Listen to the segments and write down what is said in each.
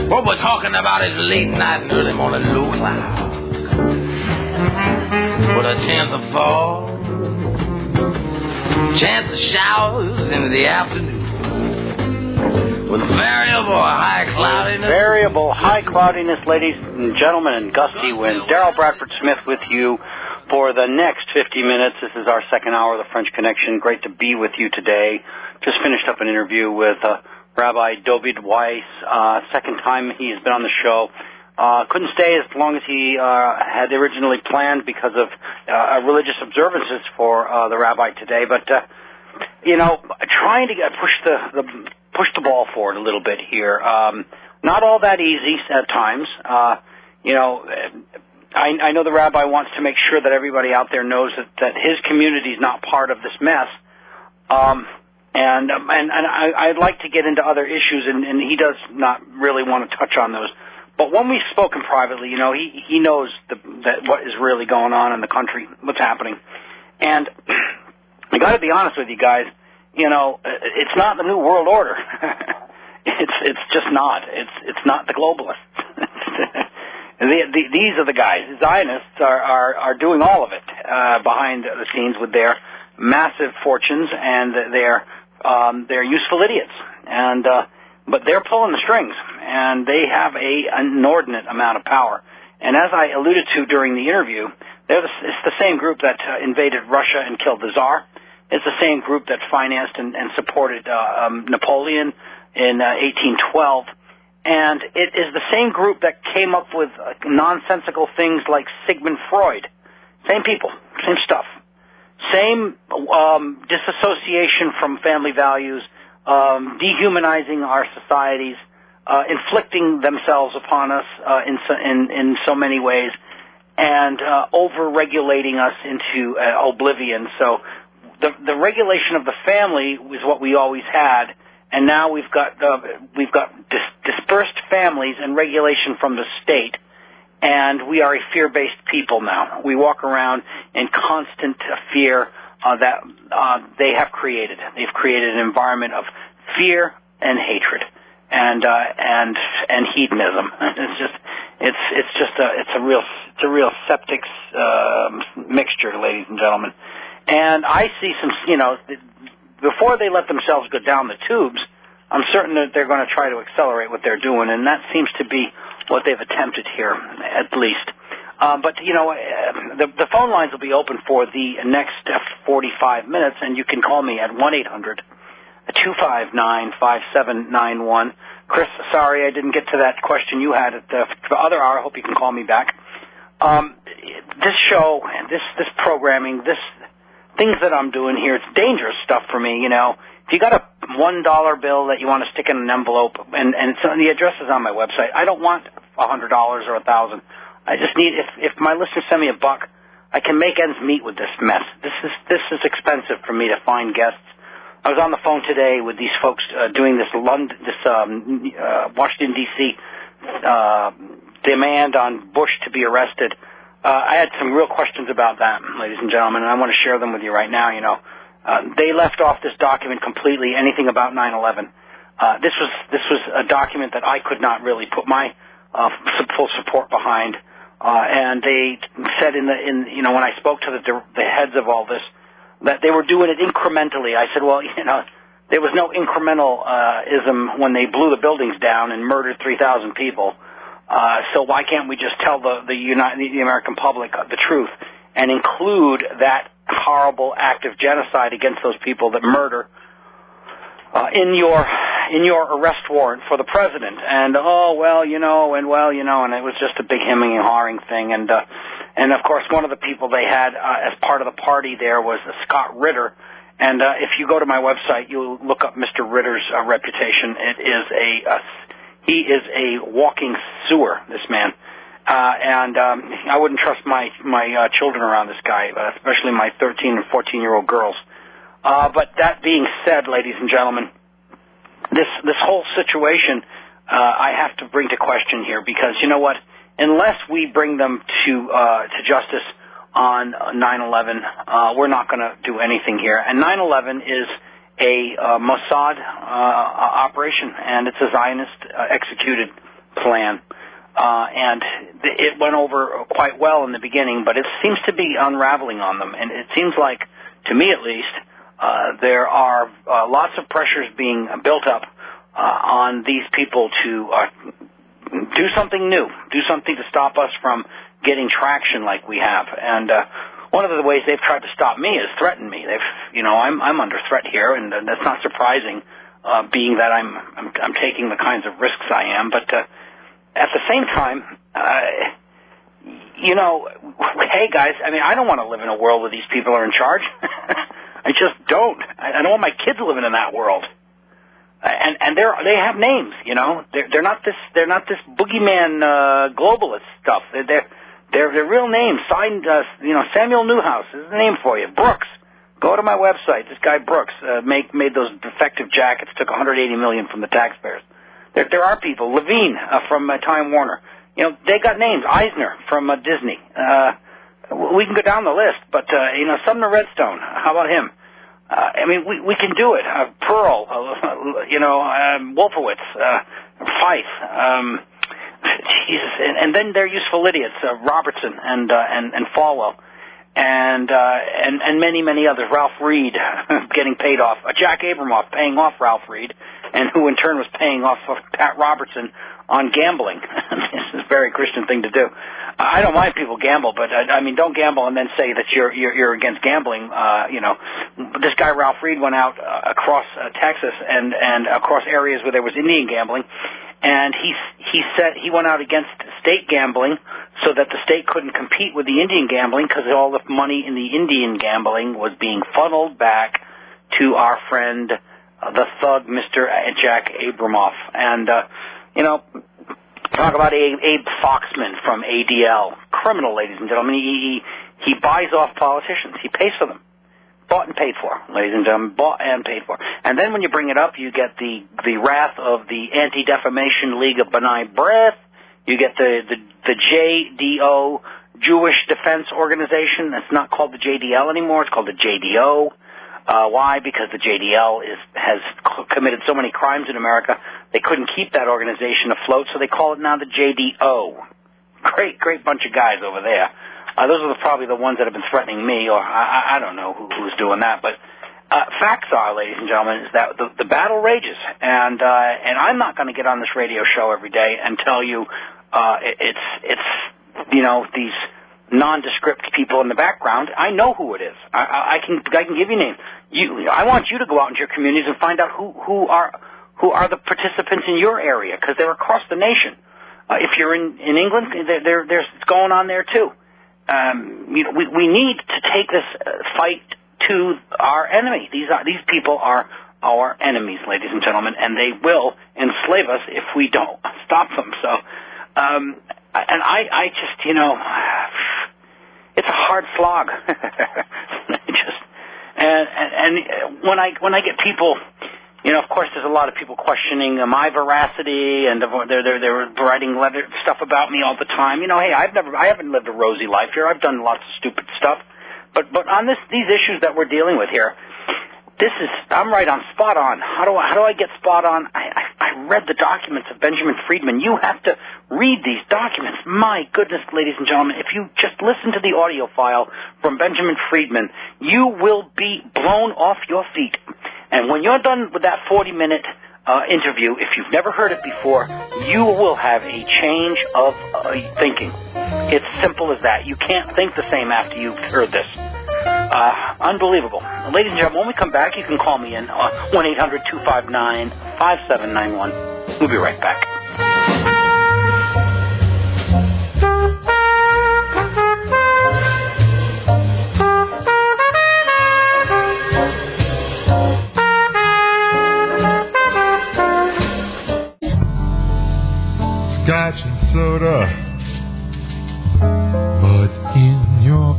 What we're talking about is late night and early morning low clouds with a chance of fall, chance of showers in the afternoon with variable high cloudiness. Variable high cloudiness, ladies and gentlemen, and gusty wind. Daryl Bradford Smith with you for the next 50 minutes. This is our second hour of the French Connection. Great to be with you today. Just finished up an interview with Rabbi Dovid Weiss. Second time he's been on the show. Couldn't stay as long as he had originally planned because of religious observances for the rabbi today. But trying to push the ball forward a little bit here. Not all that easy at times. I know the rabbi wants to make sure that everybody out there knows that his community is not part of this mess. And I'd like to get into other issues, and he does not really want to touch on those. But when we've spoken privately, he knows that what is really going on in the country, what's happening. And I got to be honest with you guys, it's not the New World Order. It's just not. It's not the globalists. These are the guys. The Zionists are doing all of it behind the scenes with their massive fortunes and their useful idiots, but they're pulling the strings, and they have an inordinate amount of power. And as I alluded to during the interview, it's the same group that invaded Russia and killed the Tsar. It's the same group that financed and supported Napoleon in 1812. And it is the same group that came up with nonsensical things like Sigmund Freud. Same people, same stuff. Same disassociation from family values, dehumanizing our societies, inflicting themselves upon us in so many ways, and over-regulating us into oblivion. So the regulation of the family was what we always had, and now we've got dispersed families and regulation from the state. And we are a fear-based people now. We walk around in constant fear that they have created. They've created an environment of fear and hatred and hedonism. It's a real septic mixture, ladies and gentlemen. And I see some, before they let themselves go down the tubes, I'm certain that they're going to try to accelerate what they're doing, and that seems to be what they've attempted here, at least. But the phone lines will be open for the next 45 minutes, and you can call me at 1-800-259-5791. Chris, sorry I didn't get to that question you had at the other hour. I hope you can call me back. This show, this programming, things that I'm doing here, it's dangerous stuff for me, If you got a $1 bill that you want to stick in an envelope, and the address is on my website, I don't want $100 or $1,000. I just need, if my listeners send me $1, I can make ends meet with this mess. This is expensive for me to find guests. I was on the phone today with these folks doing this Washington D.C. Demand on Bush to be arrested. I had some real questions about that, ladies and gentlemen, and I want to share them with you right now. They left off this document completely, anything about 9/11. This was a document that I could not really put my full support behind, and they said when I spoke to the heads of all this that they were doing it incrementally. I said, well, there was no incrementalism when they blew the buildings down and murdered 3,000 people. So why can't we just tell the American public the truth and include that horrible act of genocide against those people that murder in your arrest warrant for the president? And and it was just a big hemming and hawing thing. And of course, one of the people they had as part of the party there was Scott Ritter. And if you go to my website, you look up Mr. Ritter's reputation. He is a walking sewer, this man. And I wouldn't trust my children around this guy, especially my 13 and 14-year-old girls. But that being said, ladies and gentlemen, this whole situation I have to bring to question here, because you know what? Unless we bring them to justice on 9/11, we're not going to do anything here. And 9/11 is a Mossad operation, and it's a Zionist executed plan. And it went over quite well in the beginning, but it seems to be unraveling on them. And it seems like, to me at least, there are lots of pressures being built up on these people to do something new, do something to stop us from getting traction like we have. And one of the ways they've tried to stop me is threaten me. I'm under threat here, and that's not surprising, being that I'm taking the kinds of risks I am. But at the same time, hey guys, I mean, I don't want to live in a world where these people are in charge. I just don't. I don't want my kids living in that world. And they have names, They're not this boogeyman globalist stuff. They're real names. Signed, Samuel Newhouse is the name for you. Brooks. Go to my website. This guy Brooks made those defective jackets. Took $180 million from the taxpayers. There are people. Levine from Time Warner. They got names. Eisner from Disney. We can go down the list, but Sumner Redstone. How about him? I mean, we can do it. Pearl, Wolfowitz, Fife, Jesus, and then they're useful idiots, Robertson and Falwell, and many others. Ralph Reed getting paid off. Jack Abramoff paying off Ralph Reed, and who in turn was paying off Pat Robertson on gambling. This is a very Christian thing to do. I don't mind people gamble, but I mean, don't gamble and then say that you're against gambling. This guy Ralph Reed went out across Texas and across areas where there was Indian gambling, and he said he went out against state gambling so that the state couldn't compete with the Indian gambling because all the money in the Indian gambling was being funneled back to our friend, the thug, Mr. Jack Abramoff. And, talk about Abe Foxman from ADL. Criminal, ladies and gentlemen. He buys off politicians. He pays for them. Bought and paid for, ladies and gentlemen. Bought and paid for. And then when you bring it up, you get the wrath of the Anti-Defamation League of B'nai B'rith. You get the JDO, Jewish Defense Organization. It's not called the JDL anymore. It's called the JDO. Why? Because the JDL has committed so many crimes in America, they couldn't keep that organization afloat, so they call it now the JDO. Great bunch of guys over there. Those are probably the ones that have been threatening me, or I don't know who's doing that. But facts are, ladies and gentlemen, is that the battle rages, and I'm not going to get on this radio show every day and tell you it's these nondescript people in the background. I know who it is. I can give you names. I want you to go out into your communities and find out who are the participants in your area, because they're across the nation. If you're in England, there's it's going on there too. We need to take this fight to our enemy. These people are our enemies, ladies and gentlemen, and they will enslave us if we don't stop them. So, and I just, it's a hard slog. And when I get people, of course, there's a lot of people questioning my veracity, and they're writing stuff about me all the time. Hey, I haven't lived a rosy life here. I've done lots of stupid stuff, but on these issues that we're dealing with here, I'm right on, spot on. How do I get spot on? I read the documents of Benjamin Friedman. You have to read these documents. My goodness, ladies and gentlemen, if you just listen to the audio file from Benjamin Friedman, you will be blown off your feet. And when you're done with that 40-minute interview, if you've never heard it before, you will have a change of thinking. It's simple as that. You can't think the same after you've heard this. Unbelievable. Ladies and gentlemen, when we come back, you can call me in 1-800-259-5791. We'll be right back. Scotch and soda, but in your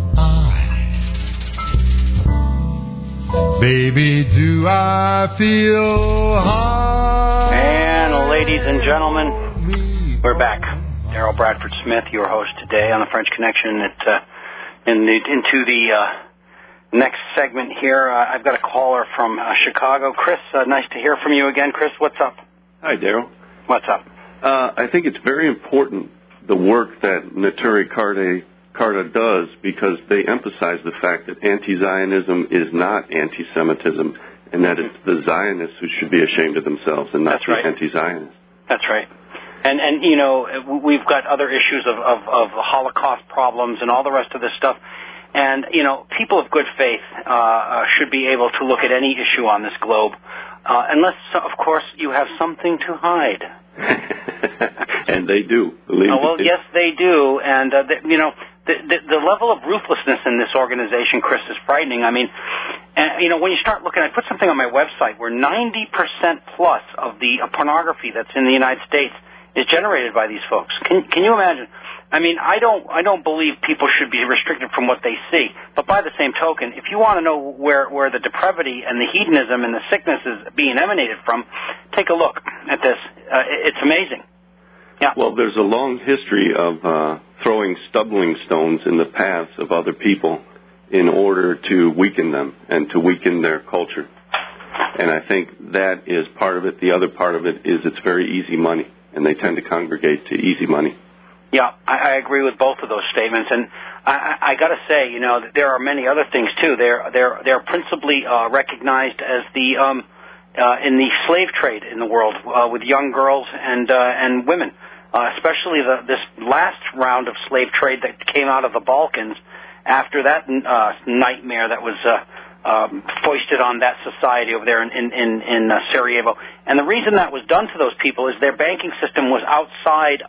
baby, do I feel high? And ladies and gentlemen, we're back. Daryl Bradford Smith, your host today on the French Connection. Into the next segment here, I've got a caller from Chicago. Chris, nice to hear from you again. Chris, what's up? Hi, Daryl. What's up? I think it's very important, the work that Neturei Karta does, because they emphasize the fact that anti-Zionism is not anti-Semitism, and that it's the Zionists who should be ashamed of themselves and not the anti-Zionists. That's right. And you know, we've got other issues of Holocaust problems and all the rest of this stuff. And, you know, people of good faith should be able to look at any issue on this globe, unless, of course, you have something to hide. And they do, believe me. Well, yes, they do. And, you know, the level of ruthlessness in this organization, Chris, is frightening. I mean, you know, when you start looking, I put something on my website where 90% plus of the pornography that's in the United States is generated by these folks. Can you imagine? I mean, I don't believe people should be restricted from what they see. But by the same token, if you want to know where the depravity and the hedonism and the sickness is being emanated from, take a look at this. It's amazing. Yeah. Well, there's a long history of throwing stumbling stones in the paths of other people in order to weaken them and to weaken their culture. And I think that is part of it. The other part of it is it's very easy money, and they tend to congregate to easy money. Yeah, I agree with both of those statements, and I got to say, you know, there are many other things too. They're principally recognized as the in the slave trade in the world with young girls and women, especially this last round of slave trade that came out of the Balkans after that nightmare that was foisted on that society over there in Sarajevo. And the reason that was done to those people is their banking system was outside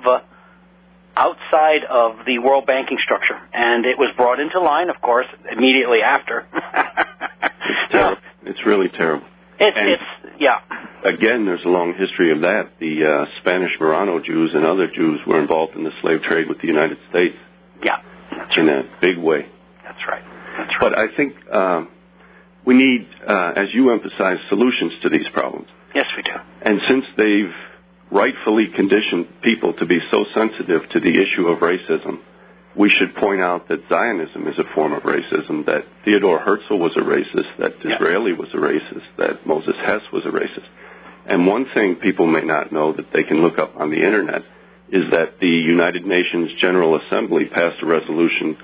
of the world banking structure, and it was brought into line, of course, immediately after. It's terrible. It's really terrible. Yeah. Again, there's a long history of that. The Spanish Marrano Jews and other Jews were involved in the slave trade with the United States. Yeah, that's in right. a big way. That's right. That's right. But I think we need, as you emphasize, solutions to these problems. Yes, we do. And since they've rightfully conditioned people to be so sensitive to the issue of racism, we should point out that Zionism is a form of racism, that Theodore Herzl was a racist, that Disraeli was a racist, that Moses Hess was a racist. And one thing people may not know that they can look up on the Internet is that the United Nations General Assembly passed a resolution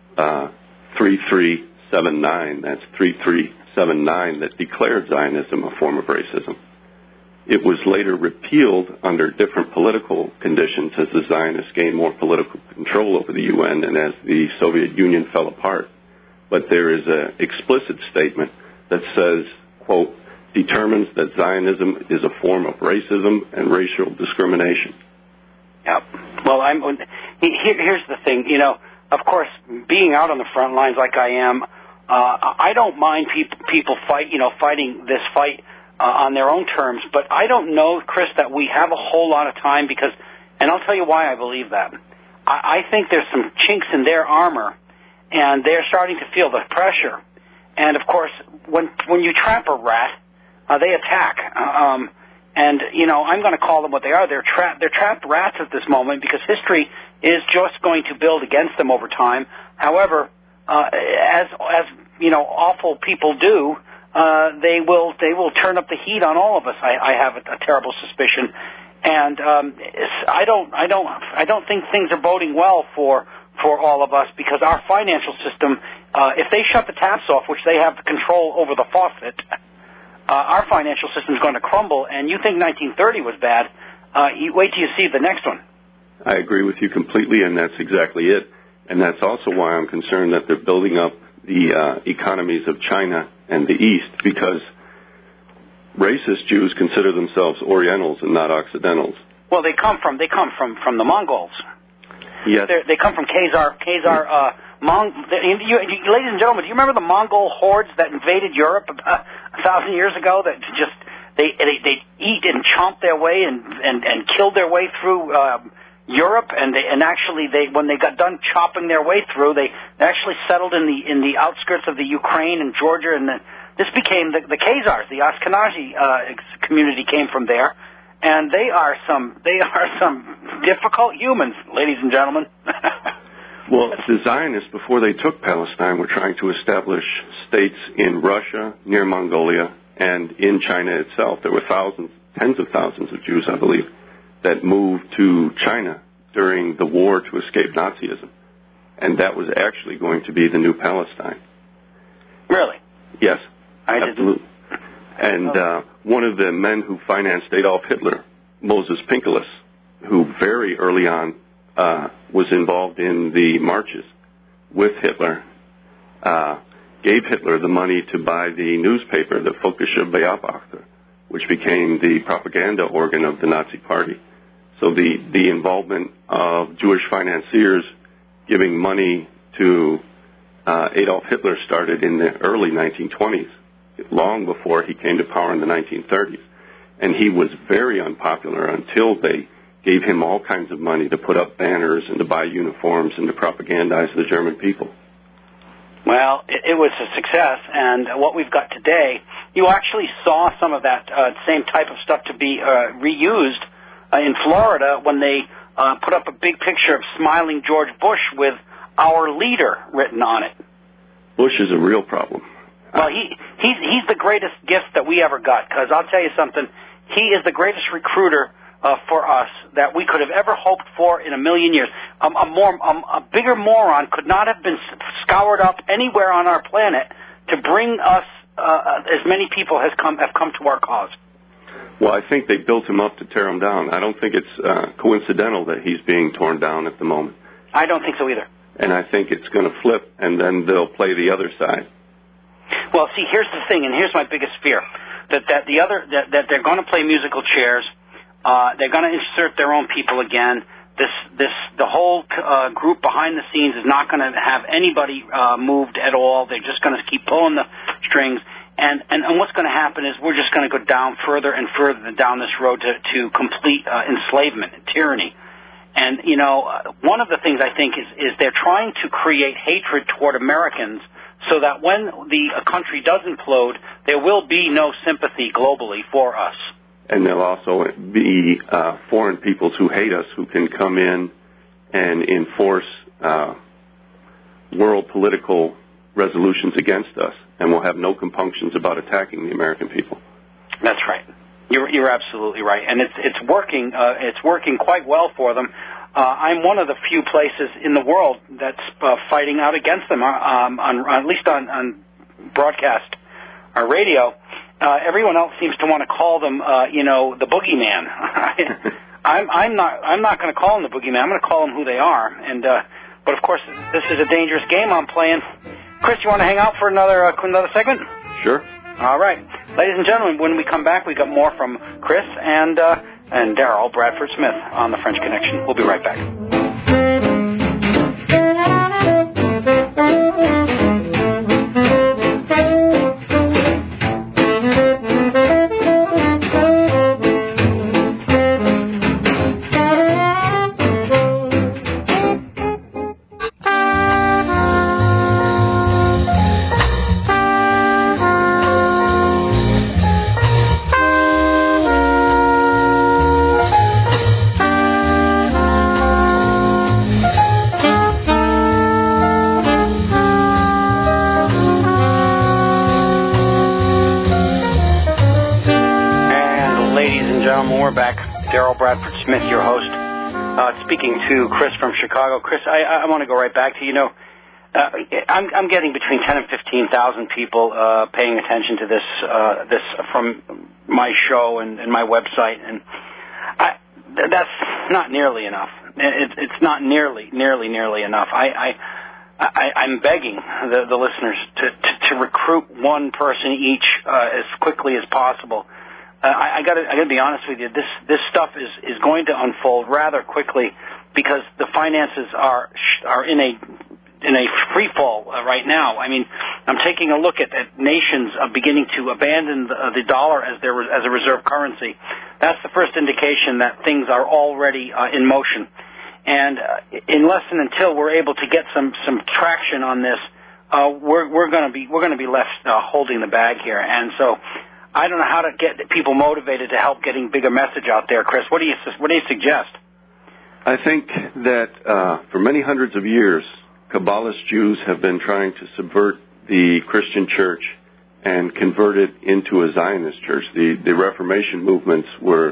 3379, that's 3379, that declared Zionism a form of racism. It was later repealed under different political conditions as the Zionists gained more political control over the UN and as the Soviet Union fell apart. But there is an explicit statement that says, quote, determines that Zionism is a form of racism and racial discrimination. Yeah. Well, here's the thing. You know, of course, being out on the front lines like I am, I don't mind people fighting this fight on their own terms, but I don't know, Chris, that we have a whole lot of time because, and I'll tell you why I believe that. I think there's some chinks in their armor, and they're starting to feel the pressure. And of course, when you trap a rat, they attack. And you know, I'm going to call them what they are. They're trapped rats at this moment because history is just going to build against them over time. However, as you know, awful people do. They will turn up the heat on all of us. I have a terrible suspicion, and I don't think things are boding well for all of us because our financial system, if they shut the taps off, which they have control over the faucet, our financial system is going to crumble. And you think 1930 was bad? You wait till you see the next one. I agree with you completely, and that's exactly it. And that's also why I'm concerned that they're building up the economies of China and the East, because racist Jews consider themselves Orientals and not Occidentals. Well, they come from the Mongols. Yes. They come from Khazar. Ladies and gentlemen, do you remember the Mongol hordes that invaded Europe 1,000 years ago? That just they eat and chomp their way and killed their way through Europe, and actually when they got done chopping their way through, they actually settled in the outskirts of the Ukraine and Georgia, and this became the Khazars. The Ashkenazi community came from there, and they are some difficult humans, ladies and gentlemen. Well, the Zionists, before they took Palestine, were trying to establish states in Russia, near Mongolia, and in China itself. There were tens of thousands of Jews, I believe, that moved to China during the war to escape Nazism. And that was actually going to be the new Palestine. Really? Yes, I absolutely. And one of the men who financed Adolf Hitler, Moses Pinkelus, who very early on was involved in the marches with Hitler, gave Hitler the money to buy the newspaper, the Völkische Beobachter, which became the propaganda organ of the Nazi Party. So the involvement of Jewish financiers giving money to Adolf Hitler started in the early 1920s, long before he came to power in the 1930s. And he was very unpopular until they gave him all kinds of money to put up banners and to buy uniforms and to propagandize the German people. Well, it was a success, and what we've got today, you actually saw some of that same type of stuff to be reused in Florida when they put up a big picture of smiling George Bush with "Our Leader" written on it. Bush is a real problem. Well, he's the greatest gift that we ever got, because I'll tell you something, he is the greatest recruiter for us that we could have ever hoped for in a million years. A bigger moron could not have been scoured up anywhere on our planet to bring us as many people have come to our cause. Well, I think they built him up to tear him down. I don't think it's coincidental that he's being torn down at the moment. I don't think so either. And I think it's going to flip, and then they'll play the other side. Well, see, here's the thing, and here's my biggest fear: that they're going to play musical chairs. They're going to insert their own people again. The whole group behind the scenes is not going to have anybody moved at all. They're just going to keep pulling the strings. And what's going to happen is we're just going to go down further and further down this road to complete enslavement and tyranny. And, you know, one of the things I think is they're trying to create hatred toward Americans so that when the country does implode, there will be no sympathy globally for us. And there'll also be foreign peoples who hate us who can come in and enforce world political resolutions against us, and we'll have no compunctions about attacking the American people. That's right. You're absolutely right, and it's working. It's working quite well for them. I'm one of the few places in the world that's fighting out against them, at least on broadcast or radio. Everyone else seems to want to call them, the boogeyman. I'm not going to call them the boogeyman. I'm going to call them who they are. And but of course, this is a dangerous game I'm playing. Chris, you want to hang out for another segment? Sure. All right, ladies and gentlemen. When we come back, we got more from Chris and Daryl Bradford Smith on the French Connection. We'll be right back. Bradford Smith, your host, speaking to Chris from Chicago. Chris, I want to go right back to you. I'm getting between 10 and 15,000 people paying attention to this from my show and my website, and that's not nearly enough. It's not nearly enough. I'm begging the listeners to recruit one person each as quickly as possible. I got to be honest with you. This stuff is going to unfold rather quickly because the finances are in a free fall right now. I mean, I'm taking a look at nations beginning to abandon the dollar as a reserve currency. That's the first indication that things are already in motion. And unless and until we're able to get some traction on this, we're going to be left holding the bag here. And so I don't know how to get people motivated to help getting bigger message out there. Chris, what do you suggest? I think that for many hundreds of years, Kabbalist Jews have been trying to subvert the Christian church and convert it into a Zionist church. The Reformation movements were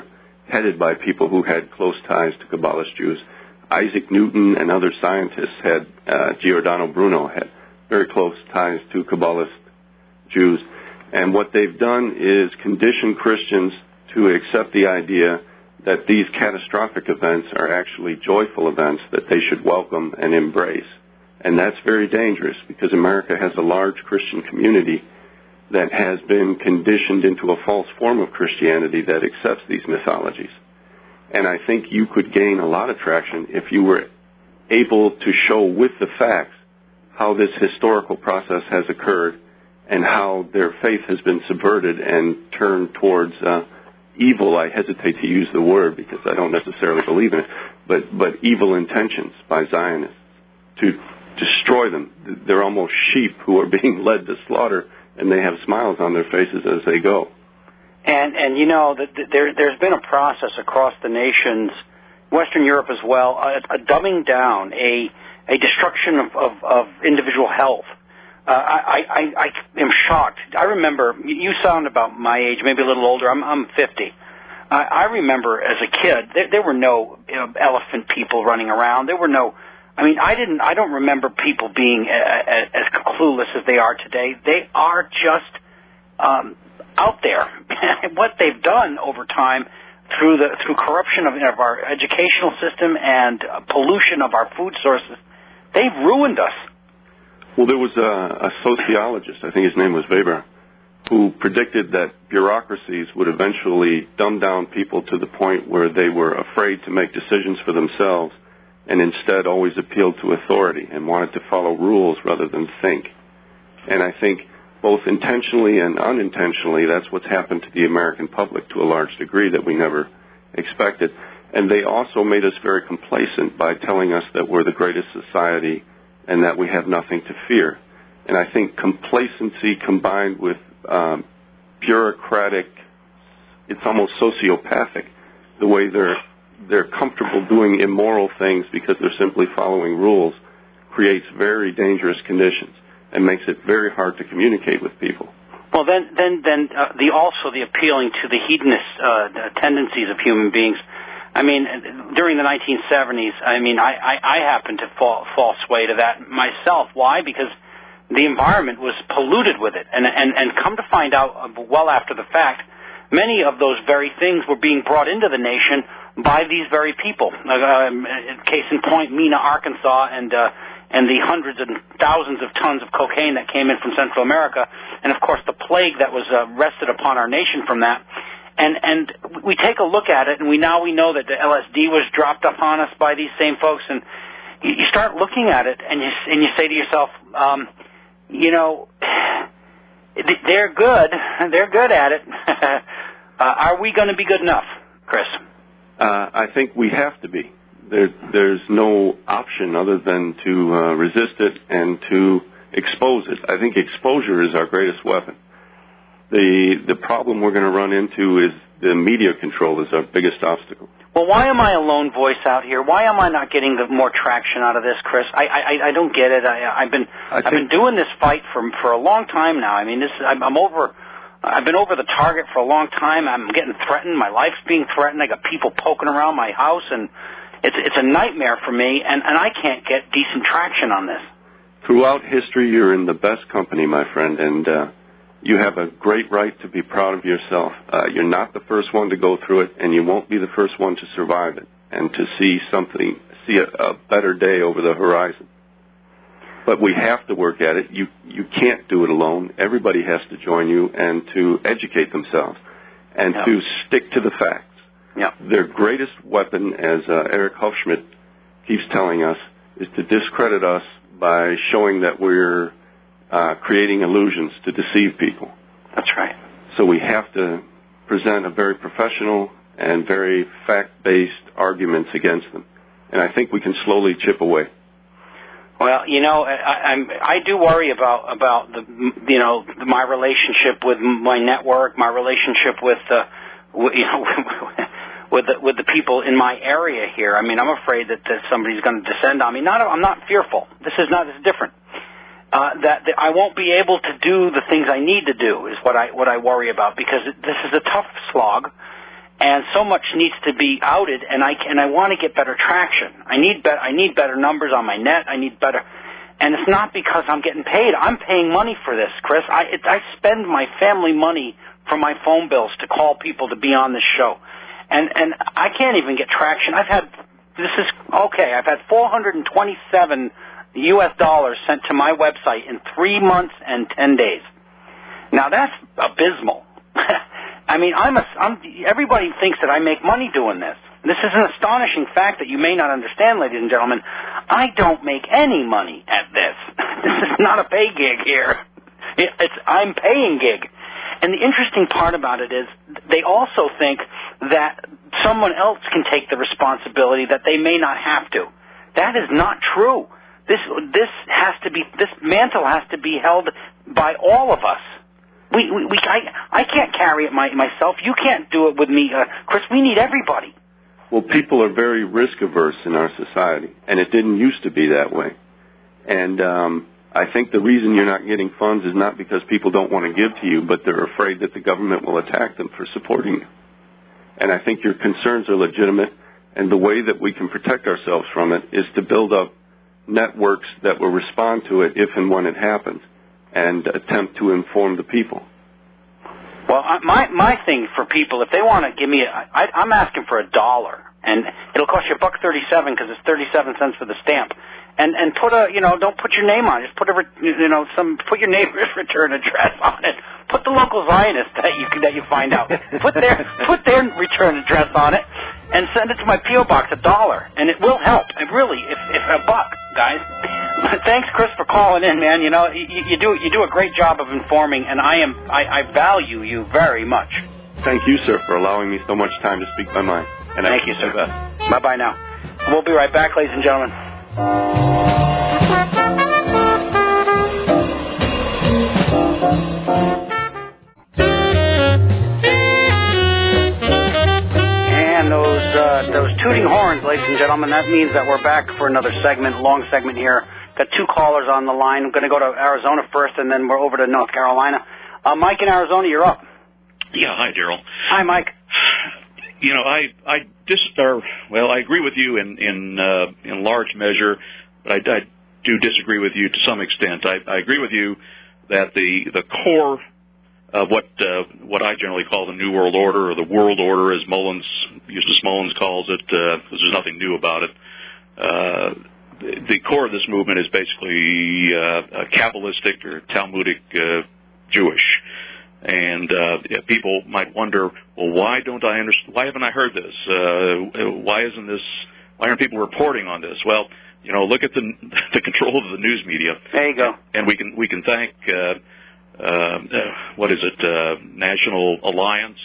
headed by people who had close ties to Kabbalist Jews. Isaac Newton and other scientists Giordano Bruno had very close ties to Kabbalist Jews. And what they've done is condition Christians to accept the idea that these catastrophic events are actually joyful events that they should welcome and embrace. And that's very dangerous because America has a large Christian community that has been conditioned into a false form of Christianity that accepts these mythologies. And I think you could gain a lot of traction if you were able to show with the facts how this historical process has occurred and how their faith has been subverted and turned towards evil. I hesitate to use the word because I don't necessarily believe in it, but evil intentions by Zionists to destroy them. They're almost sheep who are being led to slaughter, and they have smiles on their faces as they go. And you know, there's been a process across the nations, Western Europe as well, a dumbing down, a destruction of individual health. I am shocked. I remember, you sound about my age, maybe a little older. I'm 50. I remember as a kid, there were no elephant people running around. There were no, I don't remember people being as clueless as they are today. They are just out there. What they've done over time through corruption of our educational system and pollution of our food sources, they've ruined us. Well, there was a sociologist, I think his name was Weber, who predicted that bureaucracies would eventually dumb down people to the point where they were afraid to make decisions for themselves and instead always appealed to authority and wanted to follow rules rather than think. And I think both intentionally and unintentionally, that's what's happened to the American public to a large degree that we never expected. And they also made us very complacent by telling us that we're the greatest society and that we have nothing to fear. And I think complacency combined with bureaucratic, it's almost sociopathic, the way they're comfortable doing immoral things because they're simply following rules, creates very dangerous conditions and makes it very hard to communicate with people. Well, then, the appealing to the hedonist tendencies of human beings. During the 1970s, I happened to fall sway to that myself. Why? Because the environment was polluted with it. And come to find out, well after the fact, many of those very things were being brought into the nation by these very people. Case in point, Mena, Arkansas, and the hundreds and thousands of tons of cocaine that came in from Central America, and of course the plague that was rested upon our nation from that. And we take a look at it, and we know that the LSD was dropped upon us by these same folks, and you start looking at it, and you say to yourself, they're good at it. Are we going to be good enough, Chris? I think we have to be. There's no option other than to resist it and to expose it. I think exposure is our greatest weapon. The problem we're going to run into is the media control is our biggest obstacle. Well, why am I a lone voice out here? Why am I not getting the more traction out of this, Chris? I don't get it. I've been doing this fight for a long time now. I've been over the target for a long time. I'm getting threatened. My life's being threatened. I got people poking around my house, and it's a nightmare for me. And I can't get decent traction on this. Throughout history, you're in the best company, my friend, and you have a great right to be proud of yourself. You're not the first one to go through it, and you won't be the first one to survive it and to see a better day over the horizon. But we have to work at it. You can't do it alone. Everybody has to join you and to educate themselves and to stick to the facts. Yeah. Their greatest weapon, as Eric Hufschmidt keeps telling us, is to discredit us by showing that we're creating illusions to deceive people. That's right. So we have to present a very professional and very fact-based arguments against them. And I think we can slowly chip away. Well, I do worry about my relationship with my network, my relationship with the people in my area here. I'm afraid that somebody's going to descend on me. I'm not fearful. This is different. That I won't be able to do the things I need to do is what I worry about, because this is a tough slog, and so much needs to be outed, and I want to get better traction. I need better numbers on my net. I need better, and it's not because I'm getting paid. I'm paying money for this, Chris. I spend my family money for my phone bills to call people to be on this show, and I can't even get traction. I've had $427 US sent to my website in 3 months and 10 days. Now that's abysmal. I mean, everybody thinks that I make money doing this. This is an astonishing fact that you may not understand, ladies and gentlemen. I don't make any money at this. This is not a pay gig here. I'm paying gig. And the interesting part about it is they also think that someone else can take the responsibility that they may not have to. That is not true. This mantle has to be held by all of us. I can't carry it myself. You can't do it with me, Chris. We need everybody. Well, people are very risk averse in our society, and it didn't used to be that way. And I think the reason you're not getting funds is not because people don't want to give to you, but they're afraid that the government will attack them for supporting you. And I think your concerns are legitimate, and the way that we can protect ourselves from it is to build up networks that will respond to it if and when it happens, and attempt to inform the people. Well, my thing for people, if they want to give me, I'm asking for $1, and it'll cost you $1.37 because it's 37 cents for the stamp. And put don't put your name on it. Just put put your neighbor's return address on it. Put the local Zionist that you find out. Put their return address on it, and send it to my P.O. Box, $1, and it will help. It really, if $1, guys. Thanks, Chris, for calling in, man. You know, you do a great job of informing, and I value you very much. Thank you, sir, for allowing me so much time to speak my mind. And thank you, sir. Bye bye now. We'll be right back, ladies and gentlemen. And those tooting horns, ladies and gentlemen, that means that we're back for another segment, long segment here. Got 2 callers on the line. I'm going to go to Arizona first, and then we're over to North Carolina. Mike in Arizona, you're up. Yeah, hi, Daryl. Hi, Mike. You know, I agree with you in large measure, but I do disagree with you to some extent. I agree with you that the core of what I generally call the New World Order, or the World Order, as Eustace Mullins calls it, because there's nothing new about it. The core of this movement is basically Kabbalistic or Talmudic Jewish. And people might wonder, well, why haven't I heard this? Why aren't people reporting on this? Well, you know, look at the control of the news media. There you go. And we can thank National Alliance,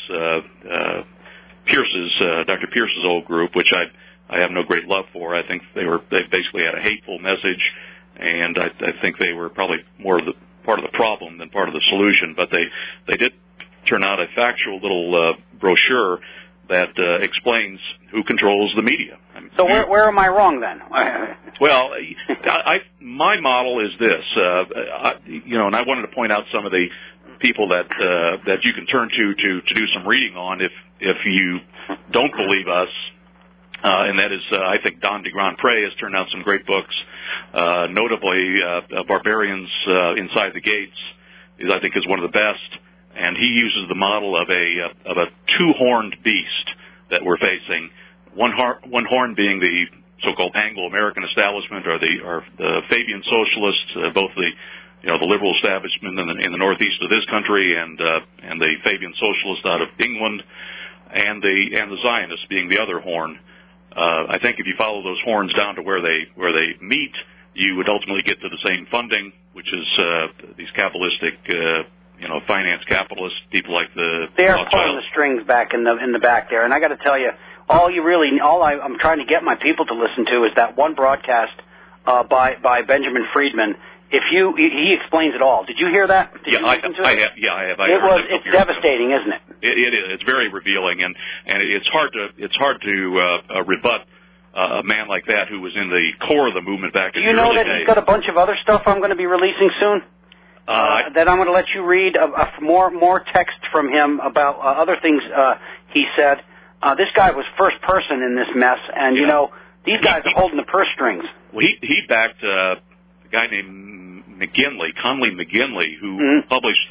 Dr. Pierce's old group, which I have no great love for. I think they basically had a hateful message, and I think they were probably part of the problem than part of the solution. But they did turn out a factual little brochure that explains who controls the media. So where am I wrong then? Well, my model is this, and I wanted to point out some of the people that you can turn to do some reading on if you don't believe us. And that is, I think Don DeGrand-Pré has turned out some great books, notably Barbarians Inside the Gates, I think is one of the best, and he uses the model of a two-horned beast that we're facing. One horn being the so-called Anglo-American establishment, or the Fabian socialists, both the liberal establishment in the northeast of this country, and the Fabian socialists out of England, and the Zionists being the other horn. I think if you follow those horns down to where they meet, you would ultimately get to the same funding, which is these Kabbalistic, finance capitalists, people like they're pulling the strings back in the back there. And I got to tell you, I'm trying to get my people to listen to is that one broadcast by Benjamin Friedman. He explains it all. Did you hear that? I have. Yeah, I have. It's devastating, isn't it? It is. It's very revealing, and it's hard to rebut a man like that who was in the core of the movement back in the early days. Do you know that he's got a bunch of other stuff I'm going to be releasing soon? That I'm going to let you read more text from him about other things he said. This guy was first person in this mess, and, you know, these guys are holding the purse strings. Well, he backed a guy named Conley McGinley, who published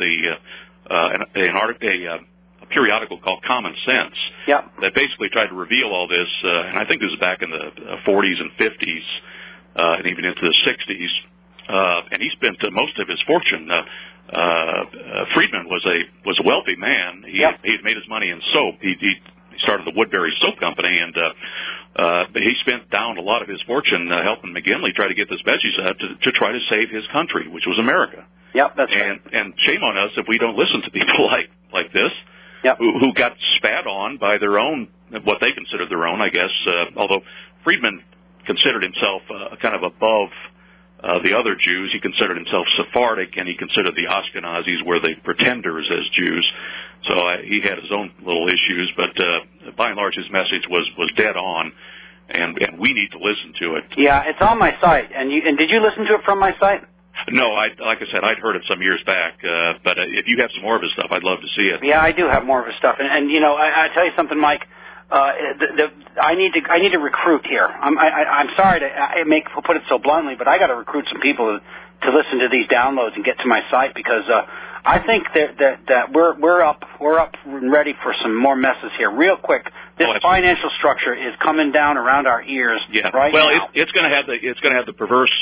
a periodical called Common Sense that basically tried to reveal all this, and I think this was back in the 40s and 50s and even into the 60s, and he spent most of his fortune. Friedman was a wealthy man. He had made his money in soap. He started the Woodbury Soap Company, and but he spent down a lot of his fortune helping McGinley try to get this Veggies out to try to save his country, which was America. Yep, that's right. And shame on us if we don't listen to people like this, who got spat on by their own, what they considered their own, I guess. Although Friedman considered himself kind of above the other Jews. He considered himself Sephardic, and he considered the Ashkenazis were the pretenders as Jews. So he had his own little issues, but by and large his message was dead on, and we need to listen to it. Yeah, it's on my site. And did you listen to it from my site? No, like I said, I'd heard it some years back, but if you have some more of his stuff, I'd love to see it. Yeah, I do have more of his stuff, and you know, I tell you something, Mike. I need to recruit here. I'm sorry to put it so bluntly, but I got to recruit some people to listen to these downloads and get to my site, because I think that we're up and ready for some more messes here. Real quick, this financial structure is coming down around our ears right now. Well, it's going to have the perverse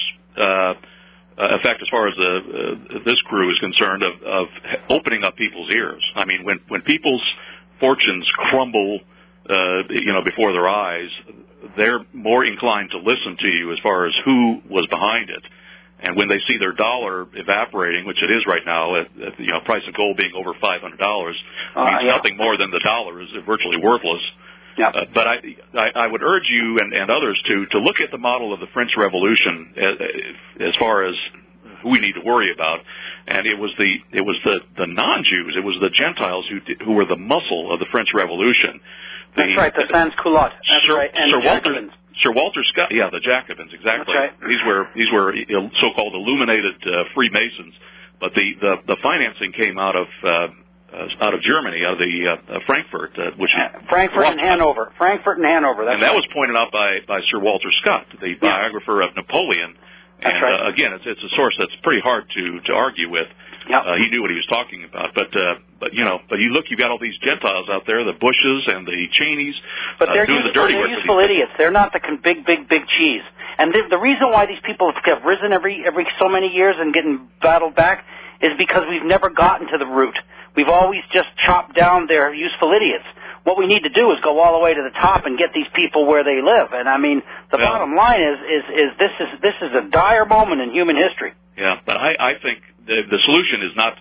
effect as far as this crew is concerned of opening up people's ears. I mean, when people's fortunes crumble, before their eyes, they're more inclined to listen to you as far as who was behind it. And when they see their dollar evaporating, which it is right now, at price of gold being over $500, means nothing more than the dollar is virtually worthless. Yeah. But I would urge you and others to look at the model of the French Revolution as far as who we need to worry about. And it was the non-Jews, it was the Gentiles who were the muscle of the French Revolution. That's right, the sans-culottes. That's right, and the Jacobins. Sir Walter Scott, the Jacobins, exactly. That's right. These were so-called illuminated Freemasons, but the financing came out of Germany, out of the Frankfurt, which Frankfurt and Hanover. And that was pointed out by Sir Walter Scott, the biographer of Napoleon. That's and right. Again, it's a source that's pretty hard to argue with. Yep. He knew what he was talking about, but you look, you've got all these Gentiles out there, the Bushes and the Cheneys, but they're doing the dirty work. They're useful idiots. They're not the big cheese. And the reason why these people have risen every so many years and getting battled back is because we've never gotten to the root. We've always just chopped down their useful idiots. What we need to do is go all the way to the top and get these people where they live. And I mean, the bottom line is this is a dire moment in human history. Yeah, but I think the solution is not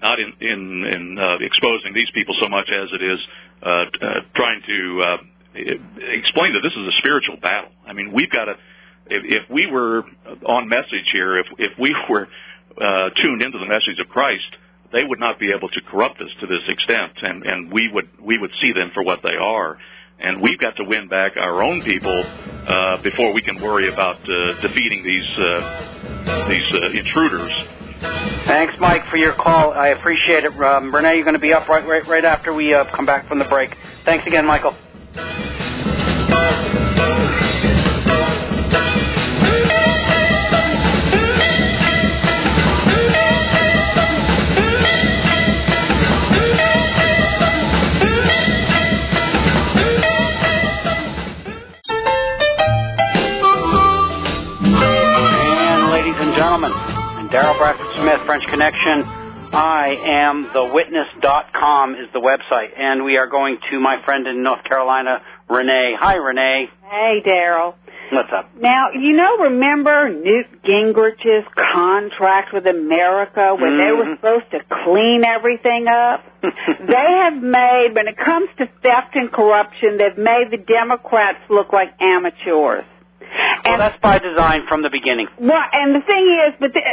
in exposing these people so much as it is trying to explain that this is a spiritual battle. I mean, we've got to, if we were on message here, if we were tuned into the message of Christ, they would not be able to corrupt us to this extent, and we would see them for what they are. And we've got to win back our own people before we can worry about defeating these intruders. Thanks, Mike, for your call. I appreciate it. Renee, you're going to be up right after we come back from the break. Thanks again, Michael. Daryl Bradford Smith, French Connection. I am thewitness.com is the website, and we are going to my friend in North Carolina, Renee. Hi, Renee. Hey, Daryl. What's up? Now, remember Newt Gingrich's contract with America when they were supposed to clean everything up? They have made, when it comes to theft and corruption, they've made the Democrats look like amateurs. Well, that's by design from the beginning. Well, and the thing is, but this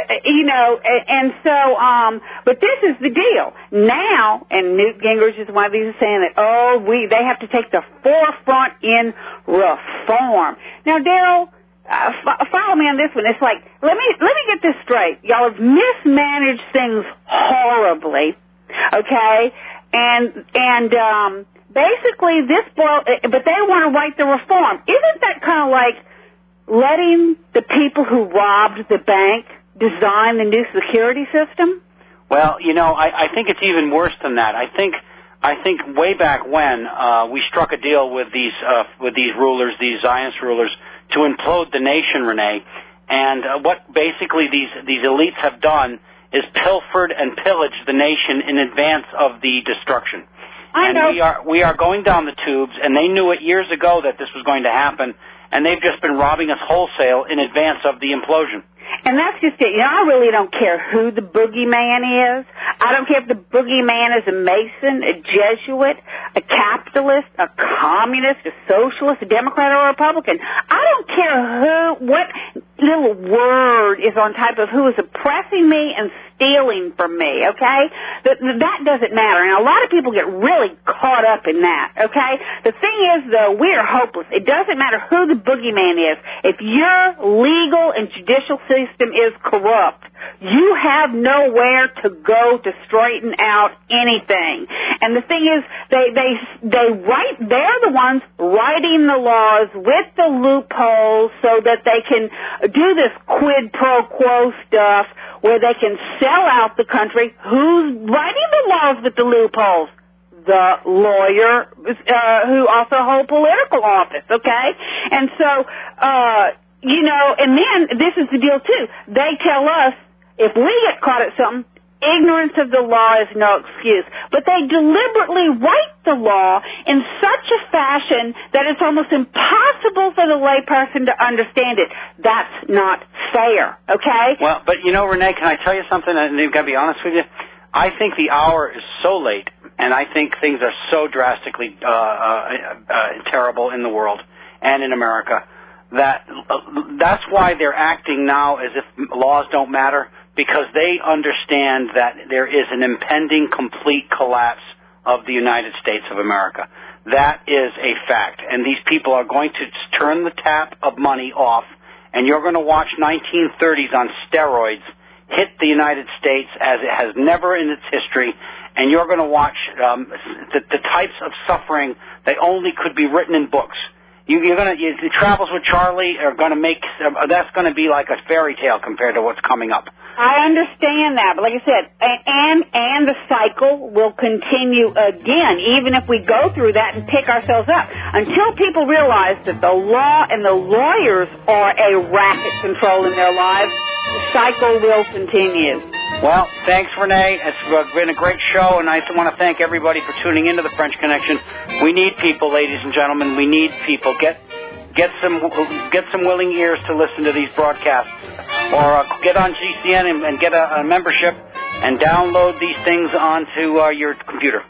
is the deal. Now, and Newt Gingrich is one of these saying that, they have to take the forefront in reform. Now, Daryl, follow me on this one. It's like, let me get this straight. Y'all have mismanaged things horribly, okay? And basically this but they want to write the reform. Isn't that kind of like letting the people who robbed the bank design the new security system? Well, I think it's even worse than that. I think way back when we struck a deal with these rulers, these Zionist rulers, to implode the nation, Renee. And what basically these elites have done is pilfered and pillaged the nation in advance of the destruction. I know. We are going down the tubes, and they knew it years ago that this was going to happen, and they've just been robbing us wholesale in advance of the implosion. And that's just it. I really don't care who the boogeyman is. I don't care if the boogeyman is a Mason, a Jesuit, a capitalist, a communist, a socialist, a Democrat, or a Republican. I don't care what little word is on top of who is oppressing me and stealing from me, okay? That doesn't matter. And a lot of people get really caught up in that, okay? The thing is, though, we are hopeless. It doesn't matter who the boogeyman is. If your legal and judicial system is corrupt, you have nowhere to go to straighten out anything. And the thing is, they're the ones writing the laws with the loopholes so that they can do this quid pro quo stuff where they can sell out the country. Who's writing the laws with the loopholes? The lawyer who also hold political office, okay? And so, and then this is the deal, too. They tell us if we get caught at something, ignorance of the law is no excuse. But they deliberately write the law in such a fashion that it's almost impossible for the layperson to understand it. That's not fair, okay? Well, but Renee, can I tell you something? And I've got to be honest with you. I think the hour is so late, and I think things are so drastically terrible in the world and in America that's why they're acting now as if laws don't matter, because they understand that there is an impending complete collapse of the United States of America. That is a fact. And these people are going to turn the tap of money off, and you're going to watch 1930s on steroids hit the United States as it has never in its history, and you're going to watch the types of suffering that only could be written in books. The Travels with Charlie are going to make, that's going to be like a fairy tale compared to what's coming up. I understand that, but like I said, and the cycle will continue again, even if we go through that and pick ourselves up. Until people realize that the law and the lawyers are a racket controlling their lives, the cycle will continue. Well, thanks, Renee. It's been a great show, and I want to thank everybody for tuning into the French Connection. We need people, ladies and gentlemen. We need people. Get some willing ears to listen to these broadcasts, or get on GCN and get a membership and download these things onto your computer.